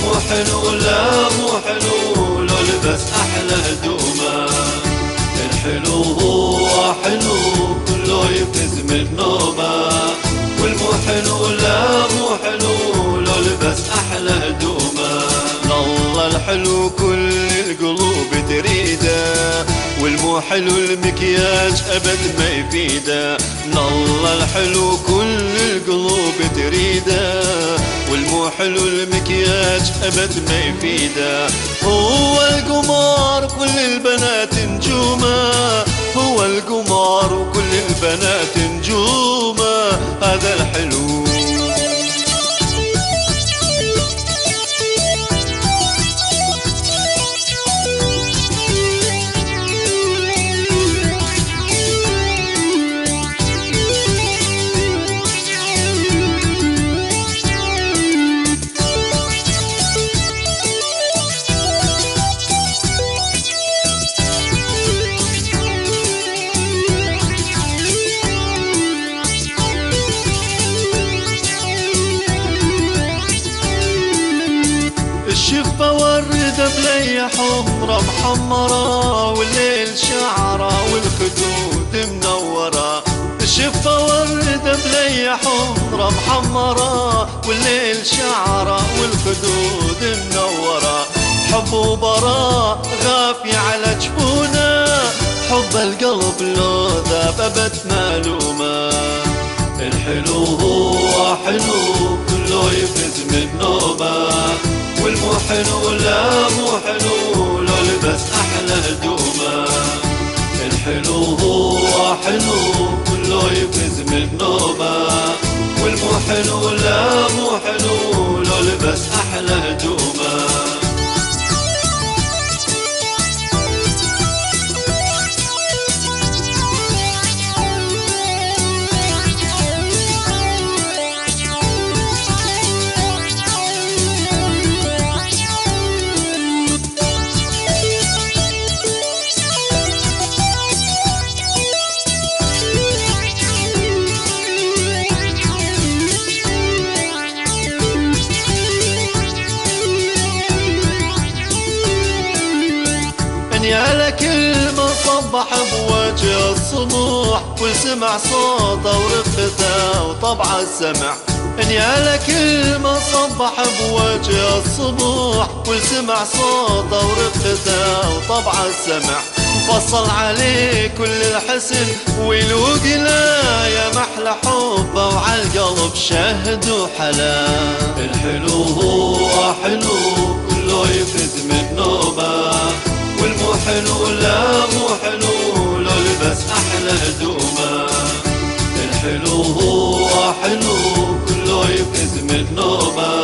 والمو حلو لا مو حلو لو لبس أحلى هدومه. الحلو هو حلو كله يفز من نومه، والمو حلو لا مو حلو لو لبس أحلى هدومه. والله الحلو كل القلوب تريده، والمو حلو المكياج أبد ما يفيده. والله الحلو كل القلوب تريده، والمو حلو المكياج أبد ما يفيده. هو القمر كل البنات نجومه، هو القمر وكل البنات نجومه، هذا الحلو. الشفة والردة بلي حمرة محمرة، والليل شعرة والخدود منورة. الشفة والردة بلي حمرة محمرة، والليل شعرة والخدود منورة. حب وبراء غافي على جفونه، حب القلب لو ذاب أبد مالومه. الحلو هو حلو كله يفز من نومه، والمو حلو لا مو حلو لو لبس أحلى هدومه. الحلو هو حلو كله يفز من نومه، والمو حلو لا مو حلو لو لبس أحلى هدومه. يا لكل ما صبح بوجه الصبح، والسمع صوته ورقته وطبع السمع. يا لكل ما صبح بوجه الصبح، والسمع صوته ورقته وطبع السمع. فصل عليه كل الحسن ويلوق له يا محلى حبه، وعلى القلب شهد وحلا. الحلو هو حلو كله يفز من نومه، والمو حلو لا مو حلو لو لبس أحلى هدومه. الحلو هو حلو كله يفز من نومه،